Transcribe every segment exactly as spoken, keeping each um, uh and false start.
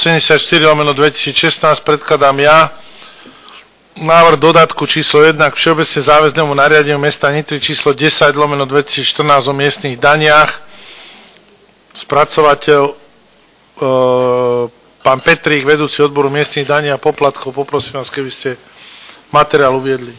sedemdesiatštyri lomeno dvetisícšestnásť predkladám ja návrh dodatku číslo jeden k všeobecne záväznému nariadeniu mesta Nitry číslo desať lomeno dvetisícštrnásť o miestnych daniach. Spracovateľ e, pán Petrík, vedúci odboru miestnych daní a poplatkov. Poprosím vás, keby ste materiál uviedli.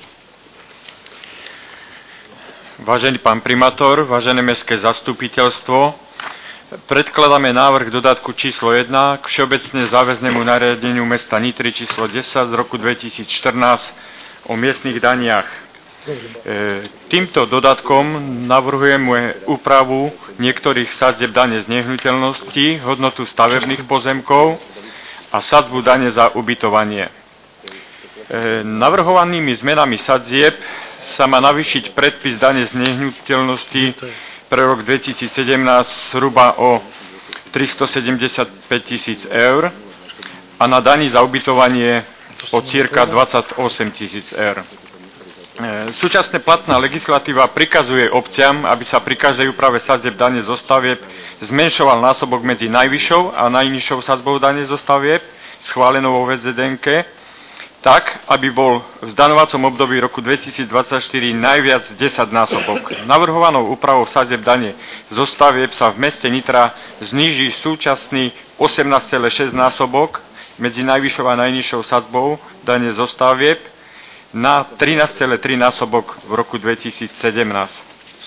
Vážený pán primátor, vážené mestské zastupiteľstvo, predkladáme návrh dodatku číslo jeden k všeobecne záväznému nariadeniu mesta Nitry číslo desať z roku dvetisícštrnásť o miestnych daniach. E, týmto dodatkom navrhujeme úpravu niektorých sadzieb dane z nehnuteľností, hodnotu stavebných pozemkov a sadzbu dane za ubytovanie. E, navrhovanými zmenami sadzieb sa má navýšiť predpis dane z nehnuteľnosti pre rok dvetisícsedemnásť zhruba o tristosedemdesiatpäť tisíc eur a na dani za ubytovanie o cirka dvadsaťosem tisíc eur. Súčasne platná legislatíva prikazuje obciam, aby sa pri každej úprave sadzieb dane zo stavieb zmenšoval násobok medzi najvyššou a najnižšou sadzbou dane zo stavieb schválenou vo vé zet en ká, tak, aby bol v zdaňovacom období roku dvetisícdvadsaťštyri najviac desaťnásobok. Navrhovanou úpravou sadzieb dane zo stavieb sa v meste Nitra zníži súčasný osemnásť celá šesť násobok medzi najvyššou a najnižšou sadzbou dane zo stavieb na trinásť celá tri násobok v roku dvetisícsedemnásť. E,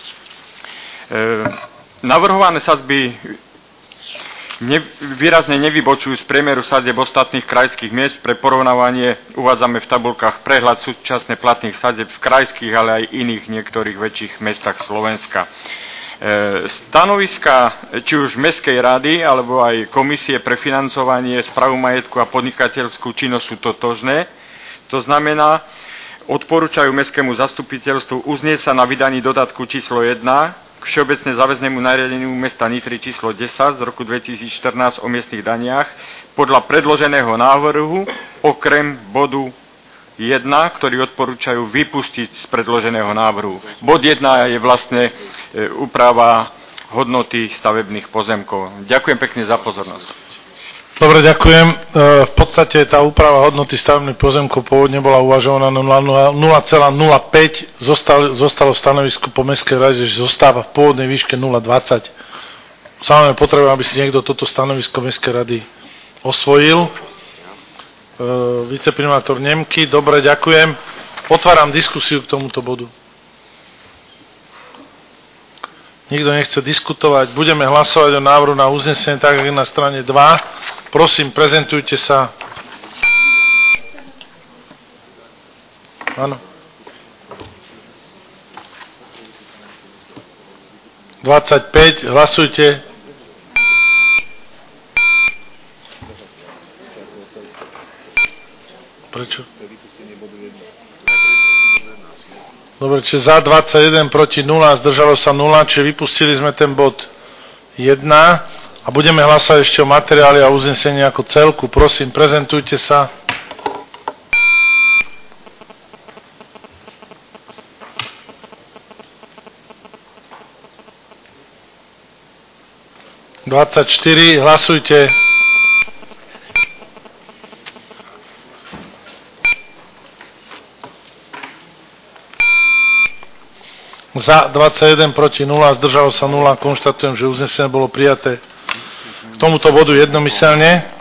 navrhované sadzby Ne, výrazne nevybočujú z priemeru sadzieb ostatných krajských miest. Pre porovnávanie uvádzame v tabulkách prehľad súčasne platných sadzieb v krajských, ale aj iných niektorých väčších mestách Slovenska. E, stanoviska či už Mestskej rady, alebo aj Komisie pre financovanie, správu majetku a podnikateľskú činnosť sú totožné. To znamená, odporúčajú mestskému zastupiteľstvu uznieť sa na vydaní dodatku číslo jeden k všeobecne záväznému nariadeniu mesta Nitry číslo desať z roku dvetisícštrnásť o miestnych daniach podľa predloženého návrhu okrem bodu jeden, ktorý odporúčajú vypustiť z predloženého návrhu. Bod jeden je vlastne e, úprava hodnoty stavebných pozemkov. Ďakujem pekne za pozornosť. Dobre, ďakujem. V podstate tá úprava hodnoty stavebných pozemkov pôvodne bola uvažovaná na nula celá nula päť, zostalo, zostalo v stanovisku po Mestskej rade, že zostáva v pôvodnej výške nula celá dvadsať. Samozrejme potrebujem, aby si niekto toto stanovisko Mestskej rady osvojil. E, viceprimátor Nemky, dobre, ďakujem. Otváram diskusiu k tomuto bodu. Nikto nechce diskutovať. Budeme hlasovať o návrhu na uznesenie tak, ako na strane dva. Prosím, prezentujte sa. Áno. dvadsaťpäť, hlasujte. Prečo? Dobre, čiže za dvadsaťjeden proti nula, zdržalo sa nula, čiže vypustili sme ten bod jeden a budeme hlasovať ešte o materiáli a uznesení ako celku. Prosím, prezentujte sa. dvadsaťštyri, hlasujte. Za dvadsaťjeden proti nula, zdržalo sa nula. Konštatujem, že uznesenie bolo prijaté k tomuto bodu jednomyselne.